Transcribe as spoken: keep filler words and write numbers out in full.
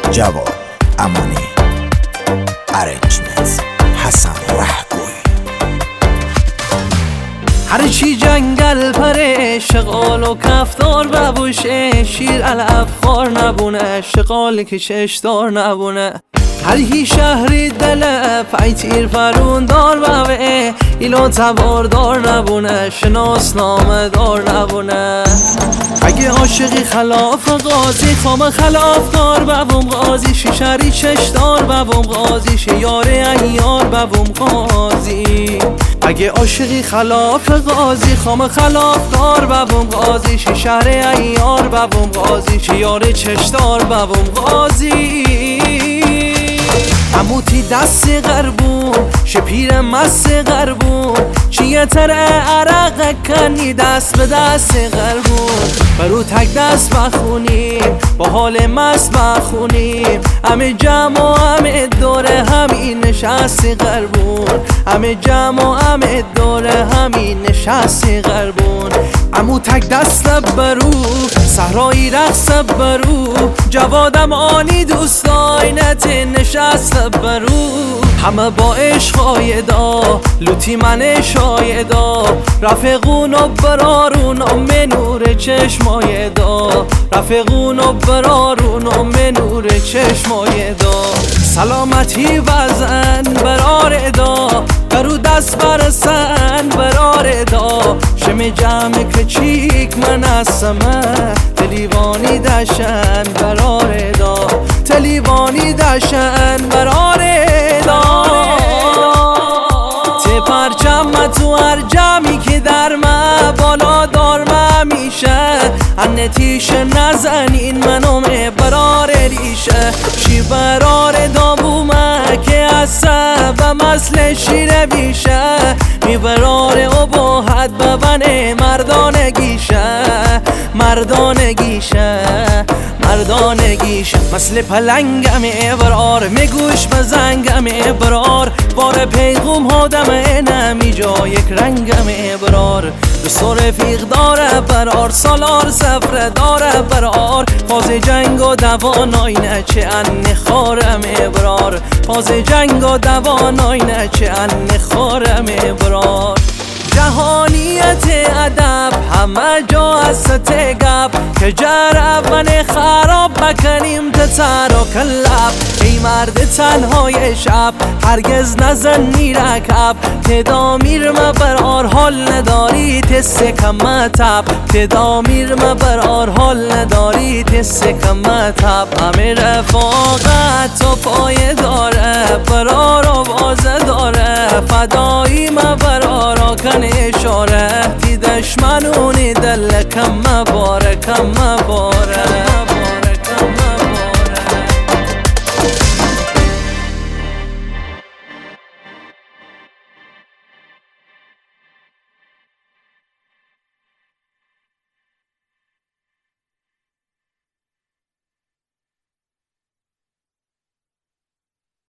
جواد امانی، ارنجمنت حسن رهگوی. هرچی جنگل پره شغال و کفتار ببوشه، شیر علف خار نبونه، شغال که چشدار نبونه. هر هی شهری دل پای تیر فرون دار بوه، ایلو تبار دار نبونه، شناس نامه دار نبونه. اگه عاشقی خلاف قاضی، خام خلاف دار ببوم قاضی، شیشری چشدار ببوم قاضی، شیاره ایار ببوم قاضی. اگه عاشقی خلاف قاضی، خام خلاف دار ببوم قاضی، شیشره ایار ببوم قاضی، شیاره چشدار ببوم قاضی. عموتی دست غربون شپیر مست غربون، چیه تر عرق کنی دست به دست غربون. برو تک دست بخونیم با حال مست بخونیم، همه جمع و همه دوره همین نشست غربون، همه جمع و همه دوره همین نشست غربون. عمو تک دست برو صحرایی رقص برو، جوادم آنی دوست آینت نشست برو. همه با عشقای دا لوتی من شایدا، رفقون و برارون و منور چشمای دا، رفقون و برارون و منور چشمای دا. سلامتی وزن برار دا، برو دست برسن برار دا. شم جمع کچیک من اسمه، تلیوانی دشن برار دا، تلیوانی دشن برار دا. ته پرچم تو هر جمعی که در من بالا دار من میشه، انتیش نزنین منو برار ریشه. شی برار دا بومه که عصب مثل شیر بیشه، می برار ابهت ببنه مردانگیشه، مردانگیشه مردانگیشه. مثل پلنگم ابرار میگوش بزنگم ابرار، بار پیغوم هادم نمی جا یک رنگم ابرار. دوست رفیق داره برار، سالار سفره داره برار، فاز جنگ و دوانای نه چه ان خارم ابرار، فاز جنگ و دوانای نه چه ان خارم ابرار. جهانیت ادب همه جا هست گپ، که جرب من خراب بکنیم تتر و کلب. ای مرد تنهای شب هرگز نزنی رکب، تدامیر مبرار حال نداری تست کم تب، تدامیر مبرار حال نداری تست کم تب. همه رفاقت و پای داره برار و بازه داره، فدایی مبرارا کن اشاره، تی دشمنونی دل کم باره کم باره.